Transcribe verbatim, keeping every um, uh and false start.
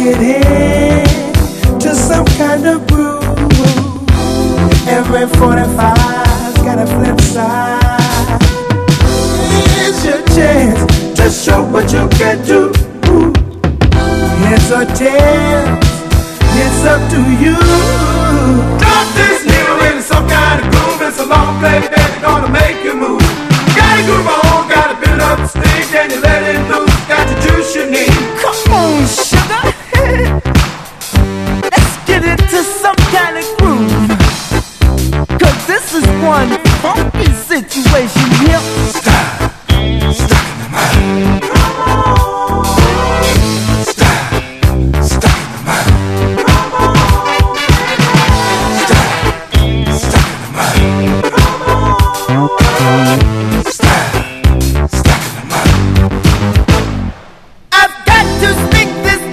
get in to some kind of groove. Every forty-five's got a flip side. It's your chance to show what you can do. Heads or tails, it's up to you. Drop this needle in some kind of groove. It's a long play that's gonna make you move. Gotta groove on, gotta build up the stick, and you let it loose. Got the juice you need. Come on,